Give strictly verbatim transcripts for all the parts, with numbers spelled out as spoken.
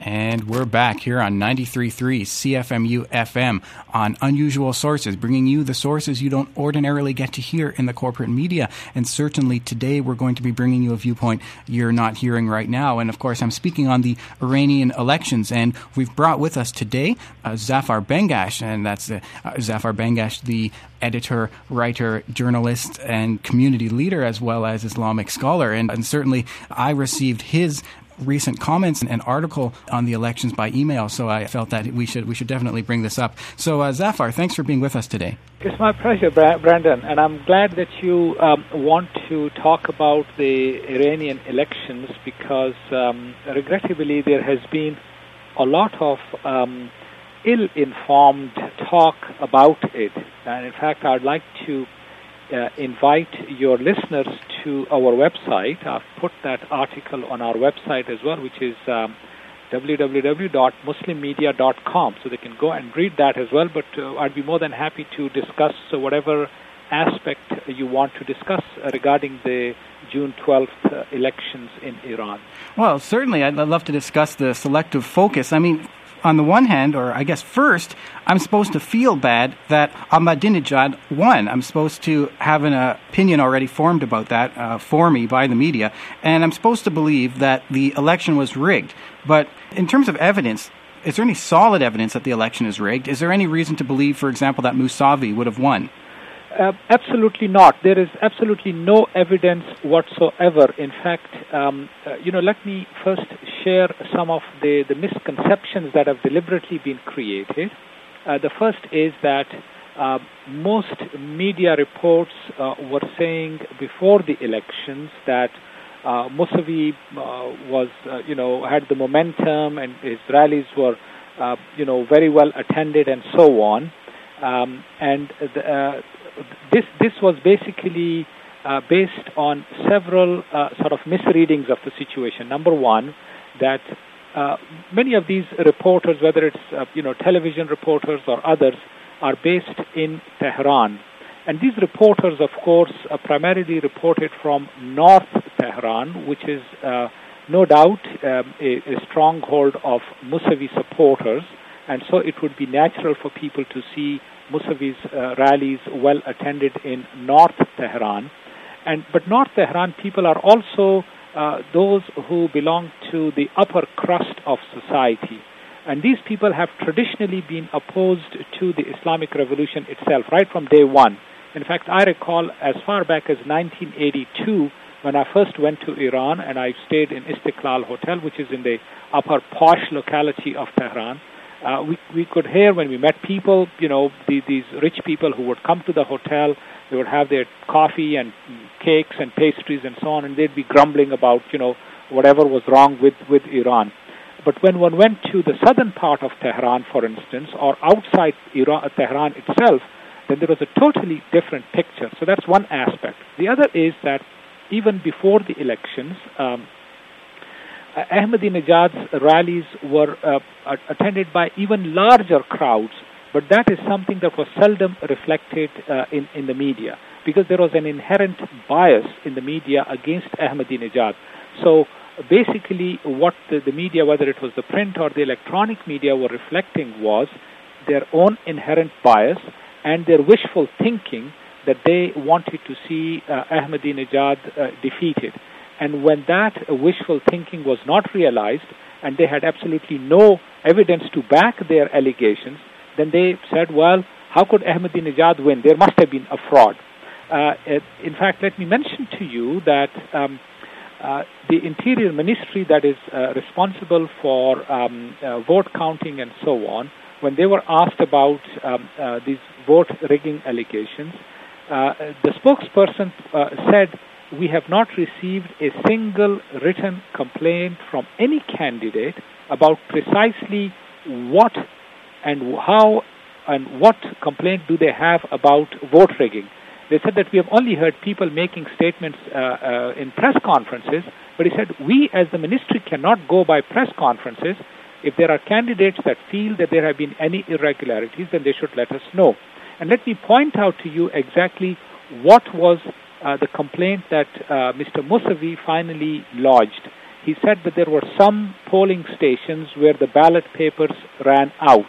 And we're back here on ninety-three point three C F M U F M on Unusual Sources, bringing you the sources you don't ordinarily get to hear in the corporate media. And certainly today we're going to be bringing you a viewpoint you're not hearing right now. And of course, I'm speaking on the Iranian elections. And we've brought with us today uh, Zafar Bengash, and that's uh, Zafar Bengash, the editor, writer, journalist, and community leader, as well as Islamic scholar. And, and certainly I received his recent comments and an article on the elections by email, so I felt that we should we should definitely bring this up. So, uh, Zafar, thanks for being with us today. It's my pleasure, Bra- Brandon, and I'm glad that you um, want to talk about the Iranian elections because, um, regrettably, there has been a lot of um, ill-informed talk about it. And in fact, I'd like to uh, invite your listeners to our website. I've put that article on our website as well, which is um, w w w dot muslim media dot com. So they can go and read that as well. But uh, I'd be more than happy to discuss uh, whatever aspect you want to discuss uh, regarding the June twelfth uh, elections in Iran. Well, certainly. I'd love to discuss the selective focus. I mean, on the one hand, or I guess first, I'm supposed to feel bad that Ahmadinejad won. I'm supposed to have an uh, opinion already formed about that uh, for me by the media, and I'm supposed to believe that the election was rigged. But in terms of evidence, is there any solid evidence that the election is rigged? Is there any reason to believe, for example, that Mousavi would have won? Uh, absolutely not. There is absolutely no evidence whatsoever. In fact, um, uh, you know, let me first share some of the, the misconceptions that have deliberately been created. Uh, the first is that uh, most media reports uh, were saying before the elections that uh, Mousavi uh, was, uh, you know, had the momentum and his rallies were, uh, you know, very well attended and so on. Um, and the, uh, This this was basically uh, based on several uh, sort of misreadings of the situation. Number one, that uh, many of these reporters, whether it's uh, you know television reporters or others, are based in Tehran, and these reporters, of course, uh, primarily reported from North Tehran, which is uh, no doubt um, a, a stronghold of Mousavi supporters, and so it would be natural for people to see Mousavi's uh, rallies well attended in North Tehran. And but North Tehran people are also uh, those who belong to the upper crust of society. And these people have traditionally been opposed to the Islamic Revolution itself, right from day one. In fact, I recall as far back as nineteen eighty-two, when I first went to Iran and I stayed in Istiklal Hotel, which is in the upper posh locality of Tehran. Uh, we we could hear when we met people, you know, the, these rich people who would come to the hotel, they would have their coffee and cakes and pastries and so on, and they'd be grumbling about, you know, whatever was wrong with, with Iran. But when one went to the southern part of Tehran, for instance, or outside Iran, Tehran itself, then there was a totally different picture. So that's one aspect. The other is that even before the elections, um, Ahmadinejad's rallies were uh, attended by even larger crowds, but that is something that was seldom reflected uh, in, in the media because there was an inherent bias in the media against Ahmadinejad. So basically what the, the media, whether it was the print or the electronic media, were reflecting was their own inherent bias and their wishful thinking that they wanted to see uh, Ahmadinejad uh, defeated. And when that wishful thinking was not realized, and they had absolutely no evidence to back their allegations, then they said, well, how could Ahmadinejad win? There must have been a fraud. Uh, in fact, let me mention to you that um, uh, the Interior Ministry that is uh, responsible for um, uh, vote counting and so on, when they were asked about um, uh, these vote rigging allegations, uh, the spokesperson uh, said, we have not received a single written complaint from any candidate about precisely what and how and what complaint do they have about vote rigging. They said that we have only heard people making statements uh, uh, in press conferences, but he said we as the ministry cannot go by press conferences. If there are candidates that feel that there have been any irregularities, then they should let us know. And let me point out to you exactly what was Uh, the complaint that uh, Mister Mousavi finally lodged. he said that there were some polling stations where the ballot papers ran out.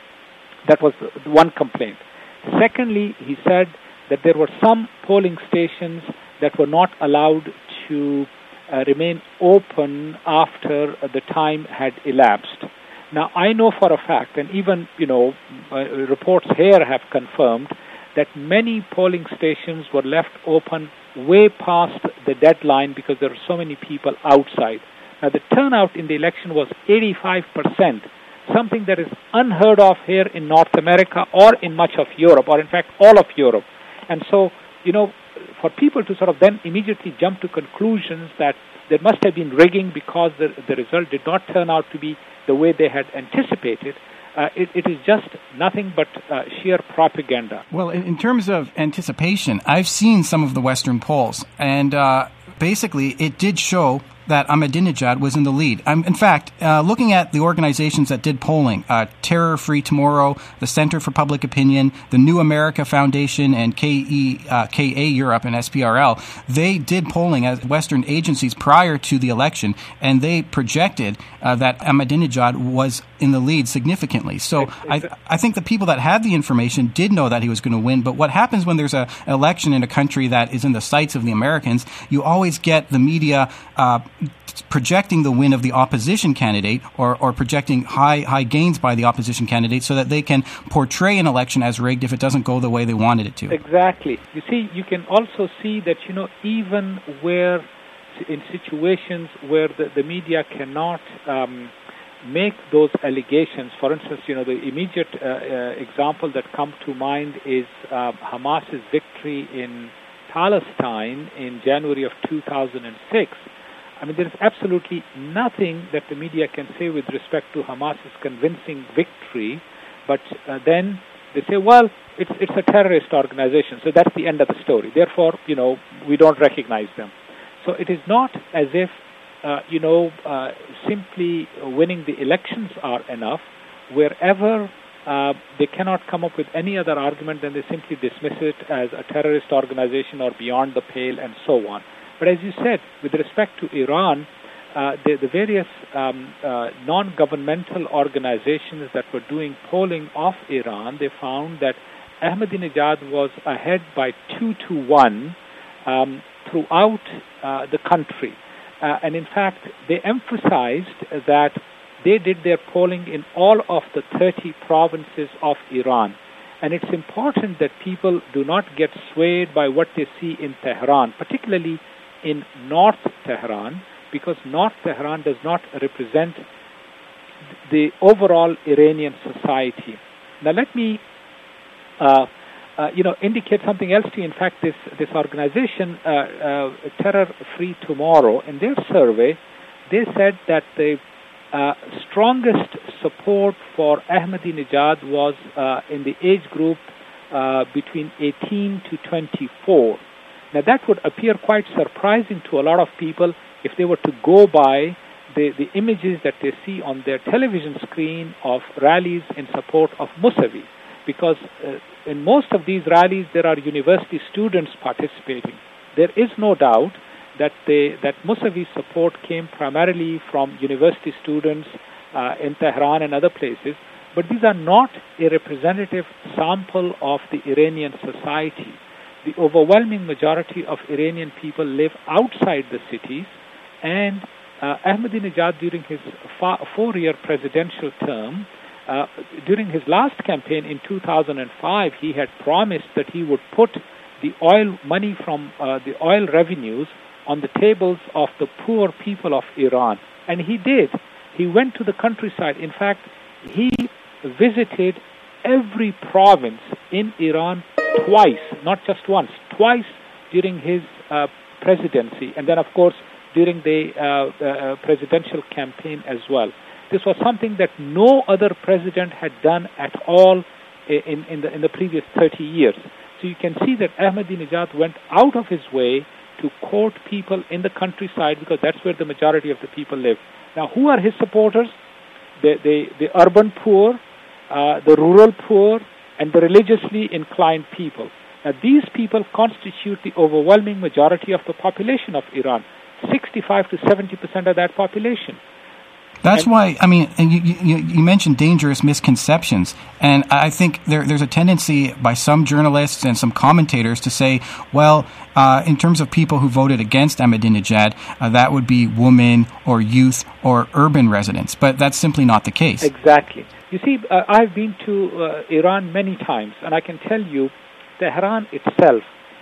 That was one complaint. Secondly, he said that there were some polling stations that were not allowed to uh, remain open after the time had elapsed. Now, I know for a fact, and even, you know, uh, reports here have confirmed that many polling stations were left open way past the deadline because there were so many people outside. Now, the turnout in the election was eighty-five percent, something that is unheard of here in North America or in much of Europe, or in fact all of Europe. And so, you know, for people to sort of then immediately jump to conclusions that there must have been rigging because the, the result did not turn out to be the way they had anticipated, uh, it, it is just nothing but uh, sheer propaganda. Well, in, in terms of anticipation, I've seen some of the Western polls, and uh, basically it did show that Ahmadinejad was in the lead. I'm, in fact, uh, looking at the organizations that did polling, uh, Terror Free Tomorrow, the Center for Public Opinion, the New America Foundation, and K E, uh, K A Europe and S P R L, they did polling as Western agencies prior to the election, and they projected uh, that Ahmadinejad was in the lead significantly. So I, I think the people that had the information did know that he was going to win, but what happens when there's an election in a country that is in the sights of the Americans, you always get the media uh, projecting the win of the opposition candidate or, or projecting high high gains by the opposition candidate so that they can portray an election as rigged if it doesn't go the way they wanted it to. Exactly. You see, you can also see that, you know, even where in situations where the, the media cannot um, make those allegations, for instance, you know, the immediate uh, uh, example that comes to mind is uh, Hamas's victory in Palestine in January of two thousand six. I mean, there is absolutely nothing that the media can say with respect to Hamas's convincing victory, but uh, then they say, well, it's it's a terrorist organization, so that's the end of the story. Therefore, you know, we don't recognize them. So it is not as if, uh, you know, uh, simply winning the elections are enough. Wherever uh, they cannot come up with any other argument, then they simply dismiss it as a terrorist organization or beyond the pale and so on. But as you said, with respect to Iran, uh, the, the various um, uh, non-governmental organizations that were doing polling of Iran, they found that Ahmadinejad was ahead by two to one um, throughout uh, the country. Uh, and in fact, they emphasized that they did their polling in all of the thirty provinces of Iran. And it's important that people do not get swayed by what they see in Tehran, particularly in North Tehran, because North Tehran does not represent the overall Iranian society. Now, let me, uh, uh, you know, indicate something else to you. In fact, this this organization, uh, uh, Terror Free Tomorrow, in their survey, they said that the uh, strongest support for Ahmadinejad was uh, in the age group uh, between eighteen to twenty-four. Now, that would appear quite surprising to a lot of people if they were to go by the, the images that they see on their television screen of rallies in support of Mousavi, because uh, in most of these rallies, there are university students participating. There is no doubt that they, that Mousavi's support came primarily from university students uh, in Tehran and other places, but these are not a representative sample of the Iranian society. The overwhelming majority of Iranian people live outside the cities, and uh, Ahmadinejad, during his four-year presidential term, uh, during his last campaign in two thousand five, he had promised that he would put the oil money from uh, the oil revenues on the tables of the poor people of Iran. And he did. He went to the countryside. In fact, he visited every province in Iran twice, not just once, twice during his uh, presidency, and then, of course, during the uh, uh, presidential campaign as well. This was something that no other president had done at all in, in, the, in the previous thirty years. So you can see that Ahmadinejad went out of his way to court people in the countryside because that's where the majority of the people live. Now, who are his supporters? The, the, the urban poor, uh, the rural poor, and the religiously inclined people. Now, these people constitute the overwhelming majority of the population of Iran. sixty-five to seventy percent of that population. That's and, why, I mean, you, you, you mentioned dangerous misconceptions, and I think there, there's a tendency by some journalists and some commentators to say, well, uh, in terms of people who voted against Ahmadinejad, uh, that would be women or youth or urban residents, but that's simply not the case. Exactly. You see, uh, I've been to uh, Iran many times, and I can tell you, Tehran itself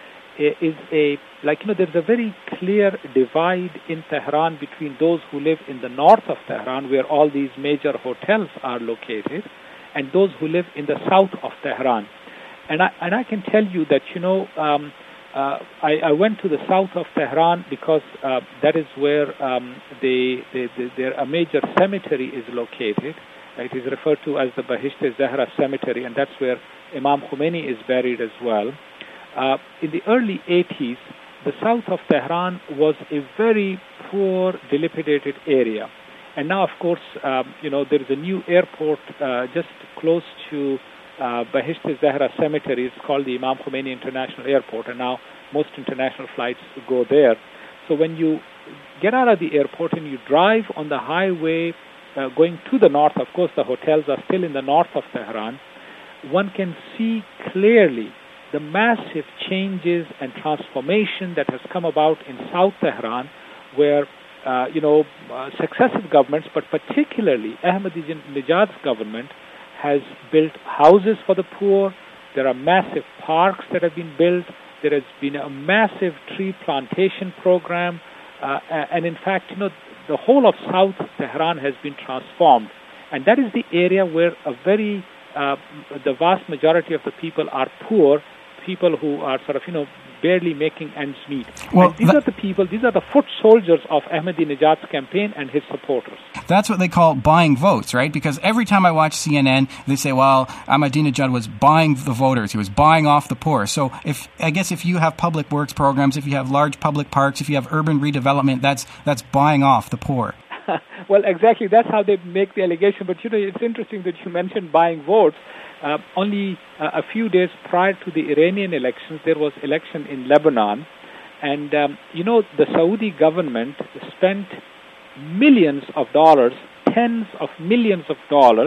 is a, like, you know, there's a very clear divide in Tehran between those who live in the north of Tehran, where all these major hotels are located, and those who live in the south of Tehran. And I, and I can tell you that, you know, um, uh, I, I went to the south of Tehran because uh, that is where um, they, they, they, there a major cemetery is located. It is referred to as the Bahisht-e-Zahra cemetery, and that's where Imam Khomeini is buried as well. Uh, in the early eighties, the south of Tehran was a very poor, dilapidated area. And now, of course, um, you know, there is a new airport uh, just close to uh, Bahisht-e-Zahra cemetery. It's called the Imam Khomeini International Airport, and now most international flights go there. So when you get out of the airport and you drive on the highway uh, going to the north, of course, the hotels are still in the north of Tehran, one can see clearly the massive changes and transformation that has come about in South Tehran, where, uh, you know, uh, successive governments, but particularly Ahmadinejad's government, has built houses for the poor. There are massive parks that have been built. There has been a massive tree plantation program. Uh, and in fact, you know, the whole of South Tehran has been transformed. And that is the area where a very, uh, the vast majority of the people are poor, people who are sort of, you know, barely making ends meet. Well, and these that, are the people, these are the foot soldiers of Ahmadinejad's campaign and his supporters. That's what they call buying votes, right? Because every time I watch C N N, they say, well, Ahmadinejad was buying the voters. He was buying off the poor. So if I guess if you have public works programs, if you have large public parks, if you have urban redevelopment, that's that's buying off the poor. Well, exactly. That's how they make the allegation. But, you know, it's interesting that you mentioned buying votes. Uh, only uh, a few days prior to the Iranian elections, there was election in Lebanon. And, um, you know, the Saudi government spent millions of dollars, tens of millions of dollars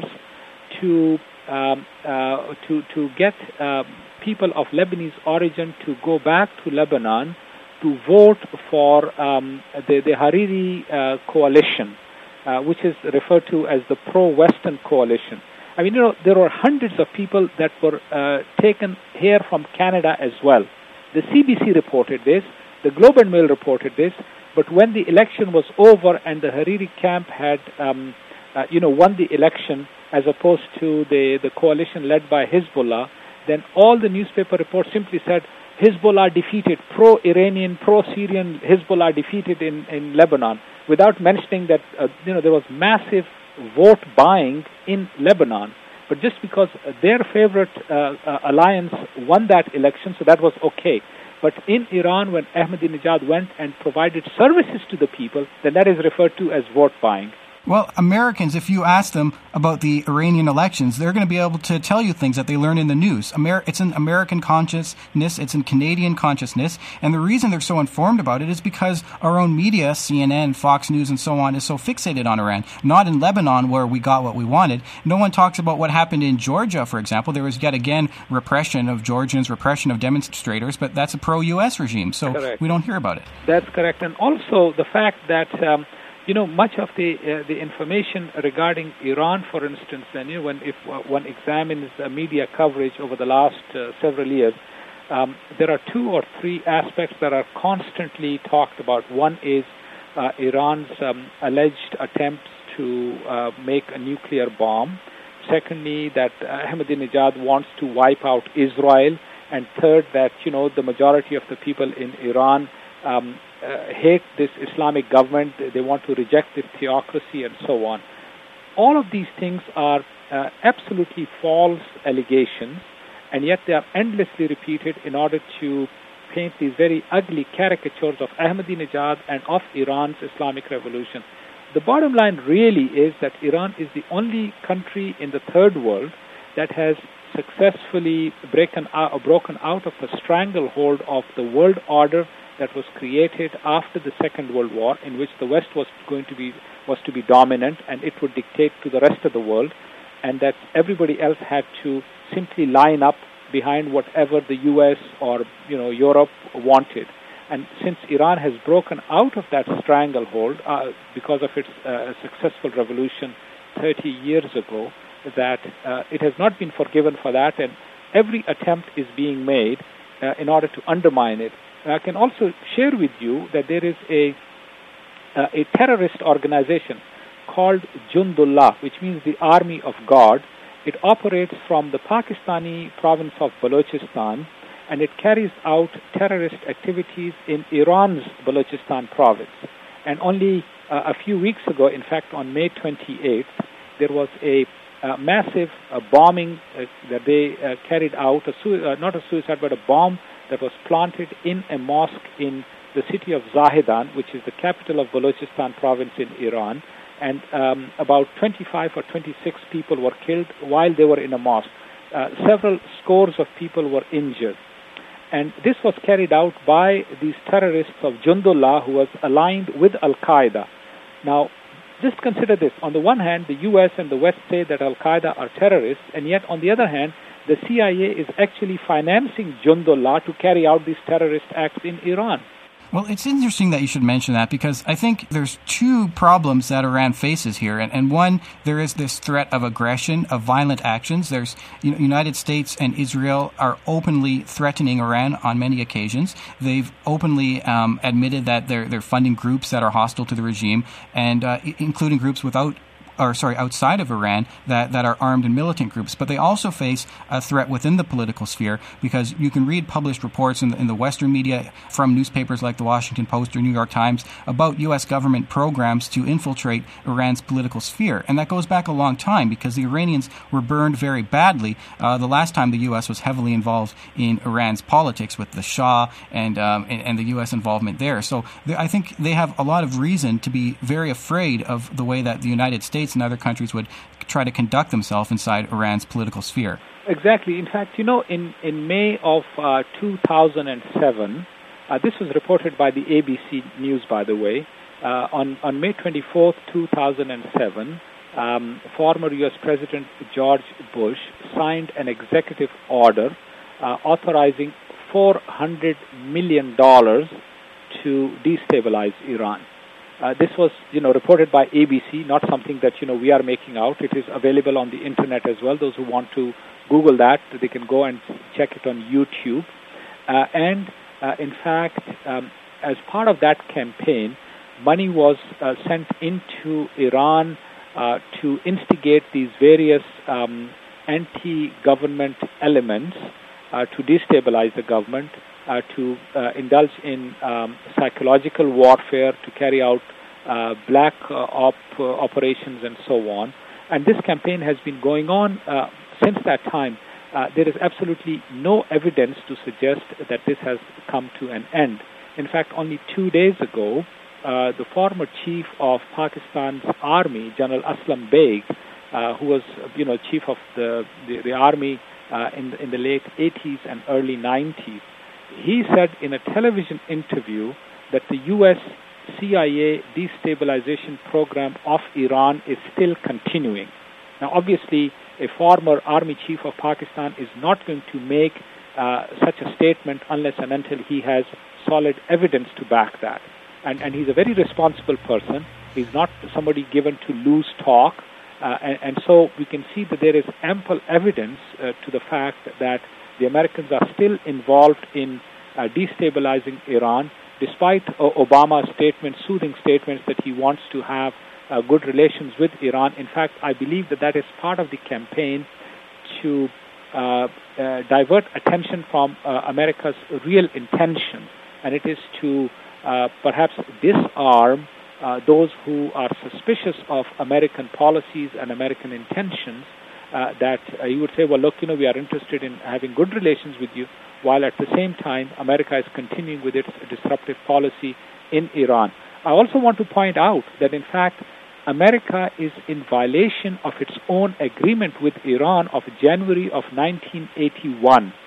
to um, uh, to, to get uh, people of Lebanese origin to go back to Lebanon to vote for um, the, the Hariri uh, coalition, uh, which is referred to as the pro-Western coalition. I mean, you know, there were hundreds of people that were uh, taken here from Canada as well. The C B C reported this, the Globe and Mail reported this, but when the election was over and the Hariri camp had, um, uh, you know, won the election as opposed to the, the coalition led by Hezbollah, then all the newspaper reports simply said, Hezbollah defeated, pro-Iranian, pro-Syrian Hezbollah defeated in, in Lebanon, without mentioning that, uh, you know, there was massive vote buying in Lebanon. But just because their favorite uh, uh, alliance won that election, so that was okay. But in Iran, when Ahmadinejad went and provided services to the people, then that is referred to as vote buying. Well, Americans, if you ask them about the Iranian elections, they're going to be able to tell you things that they learn in the news. Amer- it's in American consciousness, it's in Canadian consciousness, and the reason they're so informed about it is because our own media, C N N, Fox News, and so on, is so fixated on Iran. Not in Lebanon, where we got what we wanted. No one talks about what happened in Georgia, for example. There was yet again repression of Georgians, repression of demonstrators, but that's a pro-U S regime, so correct. We don't hear about it. That's correct. And also the fact that um, You know, much of the uh, the information regarding Iran, for instance, and you know, when if uh, one examines uh, media coverage over the last uh, several years, um, there are two or three aspects that are constantly talked about. One is uh, Iran's um, alleged attempts to uh, make a nuclear bomb. Secondly, that uh, Ahmadinejad wants to wipe out Israel. And third, that, you know, the majority of the people in Iran um, Uh, hate this Islamic government, they want to reject this theocracy and so on. All of these things are uh, absolutely false allegations, and yet they are endlessly repeated in order to paint these very ugly caricatures of Ahmadinejad and of Iran's Islamic revolution. The bottom line really is that Iran is the only country in the third world that has successfully broken out, broken out of the stranglehold of the world order that was created after the Second World War, in which the West was going to be was to be dominant and it would dictate to the rest of the world, and that everybody else had to simply line up behind whatever the U S or you know Europe wanted. And since Iran has broken out of that stranglehold uh, because of its uh, successful revolution thirty years ago, that uh, it has not been forgiven for that, and every attempt is being made uh, in order to undermine it. And I can also share with you that there is a uh, a terrorist organization called Jundullah, which means the Army of God. It operates from the Pakistani province of Balochistan, and it carries out terrorist activities in Iran's Balochistan province. And only uh, a few weeks ago, in fact, on May twenty-eighth, there was a uh, massive uh, bombing uh, that they uh, carried out, a su- uh, not a suicide, but a bomb that was planted in a mosque in the city of Zahedan, which is the capital of Balochistan province in Iran. And um, about twenty-five or twenty-six people were killed while they were in a mosque. Uh, several scores of people were injured. And this was carried out by these terrorists of Jundullah, who was aligned with Al-Qaeda. Now, just consider this. On the one hand, the U S and the West say that Al-Qaeda are terrorists, and yet on the other hand, the C I A is actually financing Jundullah to carry out these terrorist acts in Iran. Well, it's interesting that you should mention that, because I think there's two problems that Iran faces here. And, and one, there is this threat of aggression, of violent actions. There's, you know, United States and Israel are openly threatening Iran on many occasions. They've openly um, admitted that they're, they're funding groups that are hostile to the regime, and uh, including groups without or sorry, outside of Iran that, that are armed and militant groups. But they also face a threat within the political sphere, because you can read published reports in the, in the Western media from newspapers like the Washington Post or New York Times about U S government programs to infiltrate Iran's political sphere. And that goes back a long time, because the Iranians were burned very badly uh, the last time the U S was heavily involved in Iran's politics with the Shah and, um, and, and the U S involvement there. So I think they have a lot of reason to be very afraid of the way that the United States and other countries would try to conduct themselves inside Iran's political sphere. Exactly. In fact, you know, in, in May of uh, two thousand seven, uh, this was reported by the A B C News, by the way, uh, on, on May twenty-fourth, two thousand seven, um, former U S President George Bush signed an executive order uh, authorizing four hundred million dollars to destabilize Iran. Uh, this was, you know, reported by A B C, not something that, you know, we are making out. It is available on the internet as well. Those who want to Google that, they can go and check it on YouTube. Uh, and, uh, in fact, um, as part of that campaign, money was uh, sent into Iran uh, to instigate these various um, anti-government elements uh, to destabilize the government, Uh, to uh, indulge in um, psychological warfare, to carry out uh, black uh, op uh, operations and so on. And this campaign has been going on uh, since that time. Uh, there is absolutely no evidence to suggest that this has come to an end. In fact, only two days ago, uh, the former chief of Pakistan's army, General Aslam Beg, uh, who was, you know, chief of the, the, the army uh, in, the, in the late eighties and early nineties, he said in a television interview that the U S C I A destabilization program of Iran is still continuing. Now, obviously, a former army chief of Pakistan is not going to make uh, such a statement unless and until he has solid evidence to back that. And, and he's a very responsible person. He's not somebody given to loose talk. Uh, and, and so we can see that there is ample evidence uh, to the fact that the Americans are still involved in uh, destabilizing Iran, despite uh, Obama's statements, soothing statements that he wants to have uh, good relations with Iran. In fact, I believe that that is part of the campaign to uh, uh, divert attention from uh, America's real intention, and it is to uh, perhaps disarm uh, those who are suspicious of American policies and American intentions. Uh, that uh, you would say, well, look, you know, we are interested in having good relations with you, while at the same time America is continuing with its disruptive policy in Iran. I also want to point out that, in fact, America is in violation of its own agreement with Iran of January of nineteen eighty-one.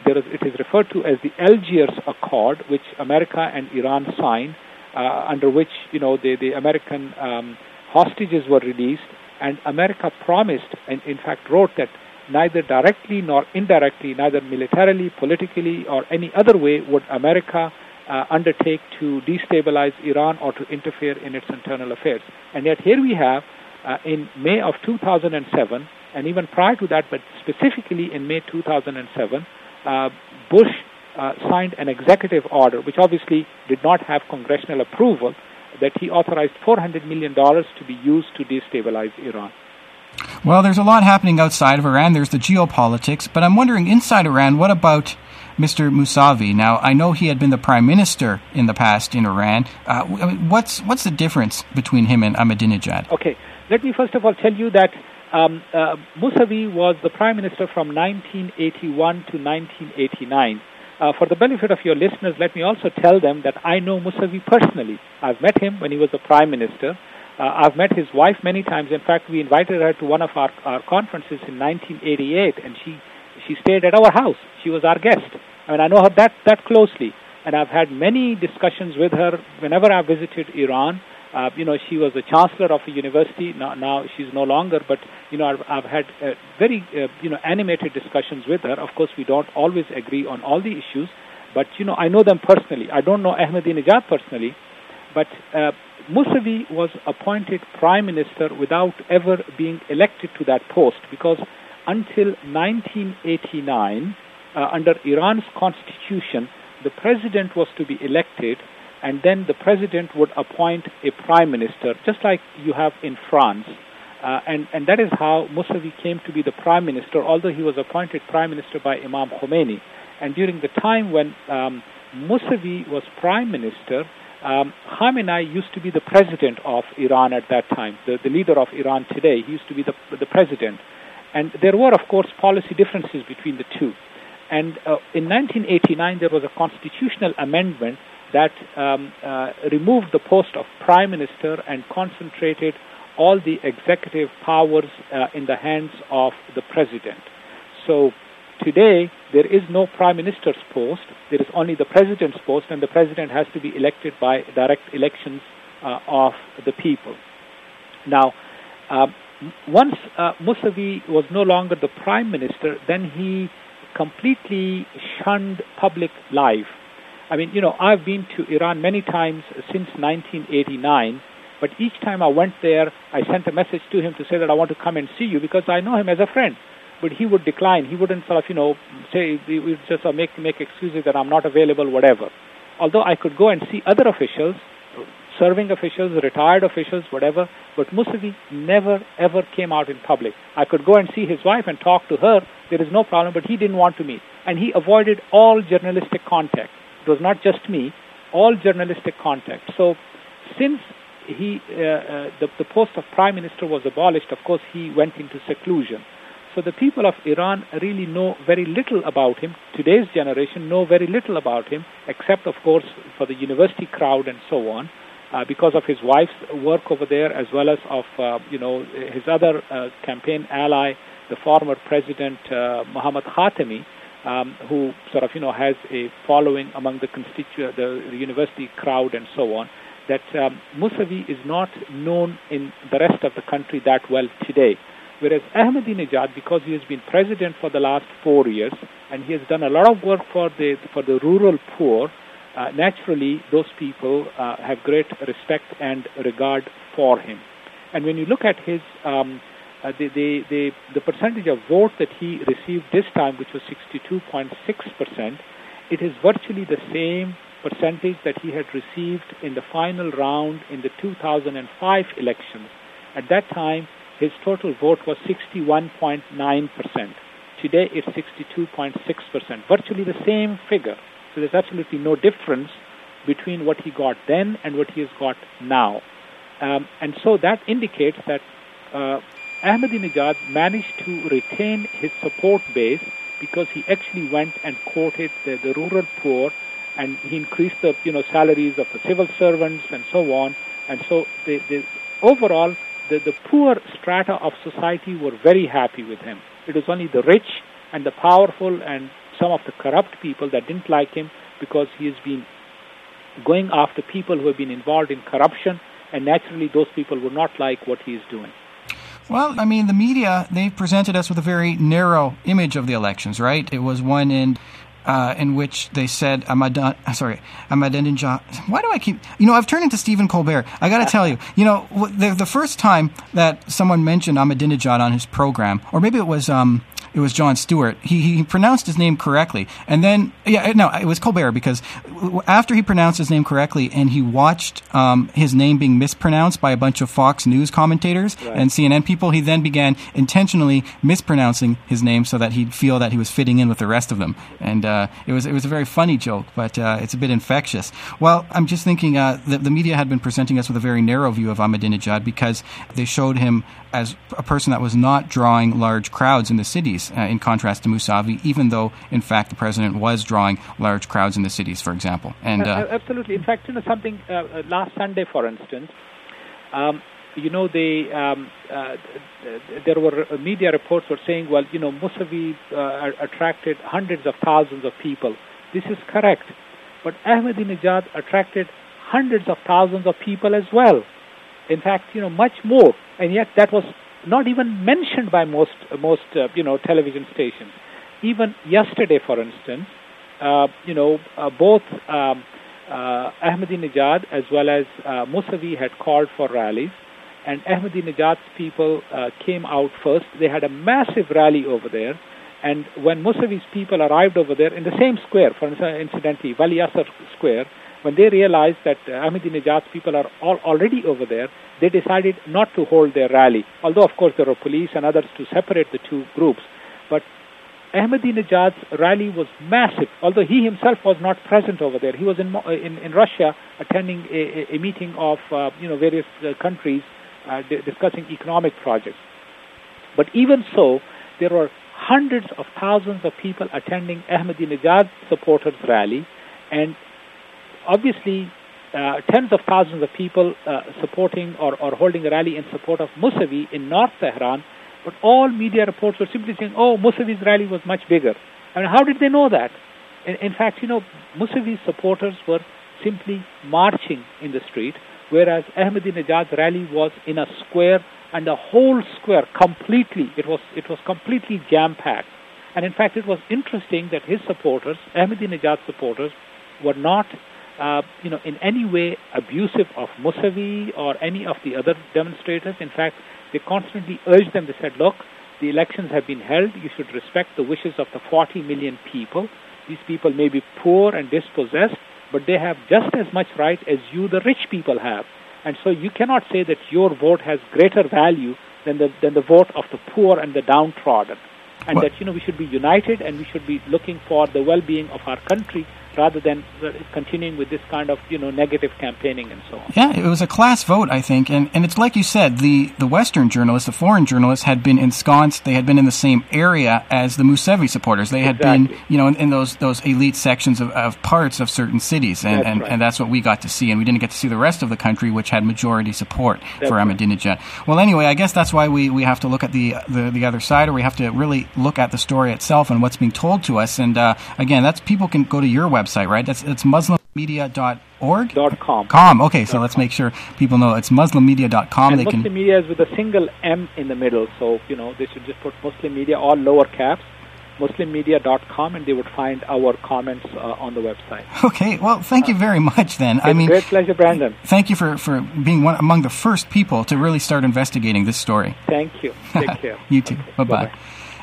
there is, it is referred to as the Algiers Accord, which America and Iran signed, uh, under which, you know, the, the American um, hostages were released, and America promised, and in fact wrote that neither directly nor indirectly, neither militarily, politically, or any other way would America uh, undertake to destabilize Iran or to interfere in its internal affairs. And yet here we have, uh, in May of two thousand seven, and even prior to that, but specifically in May two thousand seven, uh, Bush uh, signed an executive order, which obviously did not have congressional approval, that he authorized four hundred million dollars to be used to destabilize Iran. Well, there's a lot happening outside of Iran. There's the geopolitics, but I'm wondering, inside Iran, what about Mister Mousavi? Now, I know he had been the prime minister in the past in Iran. Uh, what's what's the difference between him and Ahmadinejad? Okay, let me first of all tell you that um, uh, Mousavi was the prime minister from nineteen eighty-one to nineteen eighty-nine. Uh, for the benefit of your listeners, let me also tell them that I know Mousavi personally. I've met him when he was the prime minister. Uh, I've met his wife many times. In fact, we invited her to one of our, our conferences in nineteen eighty-eight, and she she stayed at our house. She was our guest. I mean, I know her that, that closely, and I've had many discussions with her whenever I visited Iran. Uh, you know, she was a chancellor of a university. Now, now she's no longer, but, you know, I've, I've had uh, very, uh, you know, animated discussions with her. Of course, we don't always agree on all the issues, but, you know, I know them personally. I don't know Ahmadinejad personally, but uh, Mousavi was appointed prime minister without ever being elected to that post, because until nineteen eighty-nine, uh, under Iran's constitution, the president was to be elected, and then the president would appoint a prime minister, just like you have in France. Uh, and, and that is how Mousavi came to be the prime minister, although he was appointed prime minister by Imam Khomeini. And during the time when um, Mousavi was prime minister, um, Khamenei used to be the president of Iran at that time, the, the leader of Iran today. He used to be the, the president. And there were, of course, policy differences between the two. And uh, in nineteen eighty-nine, there was a constitutional amendment that um, uh, removed the post of prime minister and concentrated all the executive powers uh, in the hands of the president. So today, there is no prime minister's post. There is only the president's post, and the president has to be elected by direct elections uh, of the people. Now, uh, once uh, Mousavi was no longer the prime minister, then he completely shunned public life. I mean, you know, I've been to Iran many times since nineteen eighty-nine, but each time I went there, I sent a message to him to say that I want to come and see you because I know him as a friend. But he would decline. He wouldn't sort of, you know, say, he would just uh, make, make excuses that I'm not available, whatever. Although I could go and see other officials, serving officials, retired officials, whatever, but Mousavi never, ever came out in public. I could go and see his wife and talk to her. There is no problem, but he didn't want to meet. And he avoided all journalistic contact. It was not just me, all journalistic contact. So since he, uh, uh, the, the post of prime minister was abolished, of course, he went into seclusion. So the people of Iran really know very little about him. Today's generation know very little about him, except, of course, for the university crowd and so on, uh, because of his wife's work over there, as well as of, uh, you know, his other uh, campaign ally, the former president, uh, Mohammad Khatami, um, who sort of, you know, has a following among the constitu- the, the university crowd and so on, that um, Mousavi is not known in the rest of the country that well today. Whereas Ahmadinejad, because he has been president for the last four years, and he has done a lot of work for the for the rural poor, uh, naturally those people uh, have great respect and regard for him. And when you look at his um, uh, the, the the the percentage of vote that he received this time, which was sixty-two point six percent, it is virtually the same percentage that he had received in the final round in the two thousand five elections. At that time, his total vote was sixty-one point nine percent. Today, it's sixty-two point six percent, virtually the same figure. So there's absolutely no difference between what he got then and what he has got now. Um, and so that indicates that uh, Ahmadinejad managed to retain his support base because he actually went and quoted the, the rural poor, and he increased the you know salaries of the civil servants and so on. And so the, the overall, The, the poor strata of society were very happy with him. It was only the rich and the powerful and some of the corrupt people that didn't like him because he has been going after people who have been involved in corruption, and naturally those people would not like what he is doing. Well, I mean, the media, they presented us with a very narrow image of the elections, right? It was one in uh, in which they said, Ahmad, sorry, Ahmadinejad. Why do I keep, you know, I've turned into Stephen Colbert. I got to tell you, you know, the, the first time that someone mentioned Ahmadinejad on his program, or maybe it was, um, it was Jon Stewart. He, he pronounced his name correctly. And then, yeah, no, it was Colbert, because after he pronounced his name correctly and he watched um, his name being mispronounced by a bunch of Fox News commentators right. and C N N people, he then began intentionally mispronouncing his name so that he'd feel that he was fitting in with the rest of them. And uh, it was it was a very funny joke, but uh, it's a bit infectious. Well, I'm just thinking uh, the, the media had been presenting us with a very narrow view of Ahmadinejad because they showed him as a person that was not drawing large crowds in the cities, uh, in contrast to Mousavi, even though, in fact, the president was drawing large crowds in the cities, for example. And uh, uh, Absolutely. In fact, you know, something, uh, last Sunday, for instance, um, you know, they, um, uh, there were uh, media reports were saying, well, you know, Mousavi uh, attracted hundreds of thousands of people. This is correct. But Ahmadinejad attracted hundreds of thousands of people as well. In fact, you know, much more. And yet that was not even mentioned by most, most uh, you know, television stations. Even yesterday, for instance, uh, you know, uh, both um, uh, Ahmadinejad as well as uh, Mousavi had called for rallies, and Ahmadinejad's people uh, came out first. They had a massive rally over there, and when Mousavi's people arrived over there in the same square, for instance, incidentally, Wali Asr Square, when they realized that uh, Ahmadinejad's people are all already over there, they decided not to hold their rally, although, of course, there were police and others to separate the two groups. But Ahmadinejad's rally was massive, although he himself was not present over there. He was in in, in Russia attending a, a meeting of uh, you know various uh, countries uh, d- discussing economic projects. But even so, there were hundreds of thousands of people attending Ahmadinejad supporters' rally, and obviously uh, tens of thousands of people uh, supporting or, or holding a rally in support of Mousavi in North Tehran. But all media reports were simply saying, oh, Mousavi's rally was much bigger. I mean, how did they know that? In, in fact, you know, Mousavi's supporters were simply marching in the street, whereas Ahmadinejad's rally was in a square, and the whole square completely, it was it was completely jam-packed. And in fact, it was interesting that his supporters, Ahmadinejad's supporters, were not, uh, you know, in any way abusive of Mousavi or any of the other demonstrators. In fact, they constantly urged them. They said, look, the elections have been held. You should respect the wishes of the forty million people. These people may be poor and dispossessed, but they have just as much right as you, the rich people, have. And so you cannot say that your vote has greater value than the than the vote of the poor and the downtrodden. And what? That, you know, we should be united and we should be looking for the well-being of our country rather than continuing with this kind of, you know, negative campaigning and so on. Yeah, it was a class vote, I think. And, and it's like you said, the, the Western journalists, the foreign journalists had been ensconced. They had been in the same area as the Mousavi supporters. They had exactly. been, you know, in, in those those elite sections of, of parts of certain cities. And, that's and, right. and that's what we got to see. And we didn't get to see the rest of the country, which had majority support that's for right. Ahmadinejad. Well, anyway, I guess that's why we, we have to look at the, the the other side, or we have to really look at the story itself and what's being told to us. And uh, again, that's people can go to your website, right? That's it's muslim media dot org? Dot com. Com. Okay, so let's make sure people know it's muslim media dot com. And they Muslim can... Media is with a single M in the middle, so, you know, they should just put Muslim Media, all lower caps, muslim media dot com, and they would find our comments uh, on the website. Okay, well, thank you very much then. It's I mean, a great pleasure, Brandon. Thank you for, for being one among the first people to really start investigating this story. Thank you. Take care. You too. Okay. Bye-bye. Bye-bye.